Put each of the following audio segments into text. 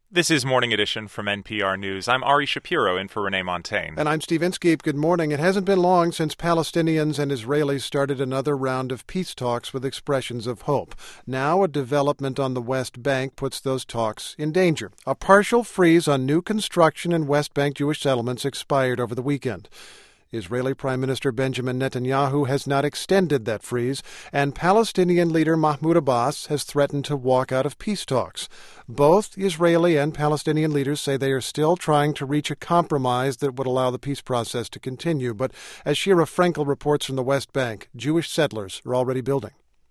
This is Morning Edition from NPR News. I'm Ari Shapiro in for Renee Montaigne. And I'm Steve Inskeep. Good morning. It hasn't been long since Palestinians and Israelis started another round of peace talks with expressions of hope. Now a development on the West Bank puts those talks in danger. A partial freeze on new construction in West Bank Jewish settlements expired over the weekend. Israeli Prime Minister Benjamin Netanyahu has not extended that freeze, and Palestinian leader Mahmoud Abbas has threatened to walk out of peace talks. Both Israeli and Palestinian leaders say they are still trying to reach a compromise that would allow the peace process to continue. But as Shira Frankel reports from the West Bank, Jewish settlers are already building.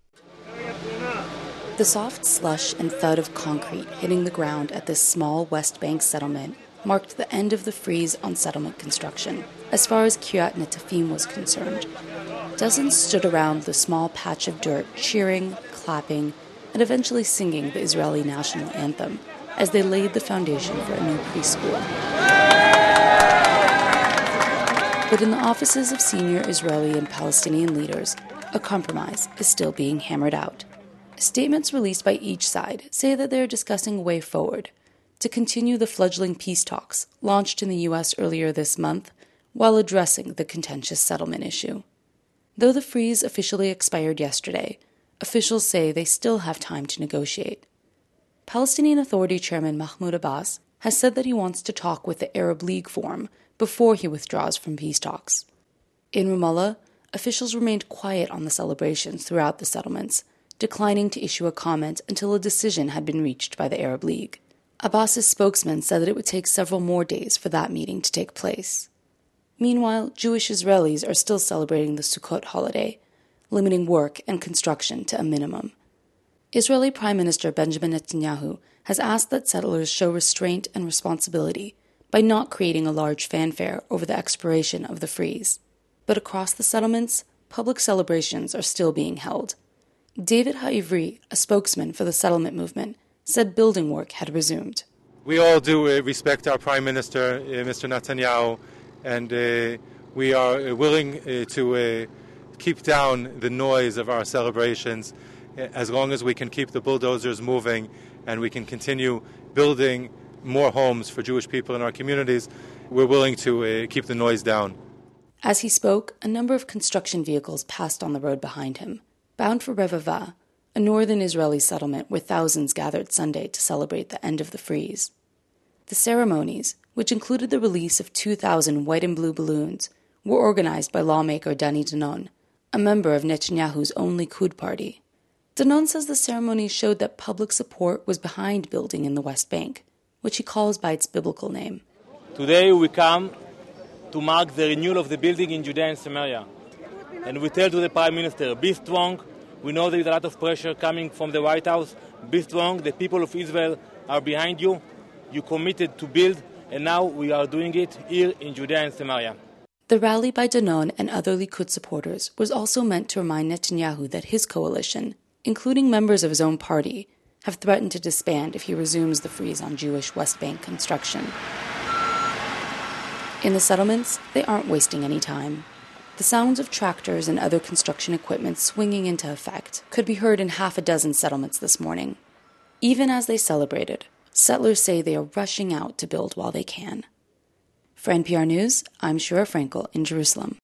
The soft slush and thud of concrete hitting the ground at this small West Bank settlement marked the end of the freeze on settlement construction. As far as Kiryat Netafim was concerned, dozens stood around the small patch of dirt, cheering, clapping, and eventually singing the Israeli national anthem as they laid the foundation for a new preschool. But in the offices of senior Israeli and Palestinian leaders, a compromise is still being hammered out. Statements released by each side say that they are discussing a way forward to continue the fledgling peace talks launched in the U.S. earlier this month while addressing the contentious settlement issue. Though the freeze officially expired yesterday, officials say they still have time to negotiate. Palestinian Authority Chairman Mahmoud Abbas has said that he wants to talk with the Arab League Forum before he withdraws from peace talks. In Ramallah, officials remained quiet on the celebrations throughout the settlements, declining to issue a comment until a decision had been reached by the Arab League. Abbas's spokesman said that it would take several more days for that meeting to take place. Meanwhile, Jewish Israelis are still celebrating the Sukkot holiday, limiting work and construction to a minimum. Israeli Prime Minister Benjamin Netanyahu has asked that settlers show restraint and responsibility by not creating a large fanfare over the expiration of the freeze. But across the settlements, public celebrations are still being held. David Ha'ivri, a spokesman for the settlement movement, said building work had resumed. We all do respect our Prime Minister, Mr. Netanyahu, and we are willing to keep down the noise of our celebrations as long as we can keep the bulldozers moving and we can continue building more homes for Jewish people in our communities. We're willing to keep the noise down. As he spoke, a number of construction vehicles passed on the road behind him, bound for Revava, a northern Israeli settlement where thousands gathered Sunday to celebrate the end of the freeze. The ceremonies, which included the release of 2,000 white and blue balloons, were organized by lawmaker Dani Danon, a member of Netanyahu's own Likud party. Danon says the ceremonies showed that public support was behind building in the West Bank, which he calls by its biblical name. Today we come to mark the renewal of the building in Judea and Samaria. And we tell to the Prime Minister, be strong. We know there is a lot of pressure coming from the White House. Be strong. The people of Israel are behind you. You committed to build, and now we are doing it here in Judea and Samaria. The rally by Danon and other Likud supporters was also meant to remind Netanyahu that his coalition, including members of his own party, have threatened to disband if he resumes the freeze on Jewish West Bank construction. In the settlements, they aren't wasting any time. The sounds of tractors and other construction equipment swinging into effect could be heard in half a dozen settlements this morning. Even as they celebrated, settlers say they are rushing out to build while they can. For NPR News, I'm Shira Frankel in Jerusalem.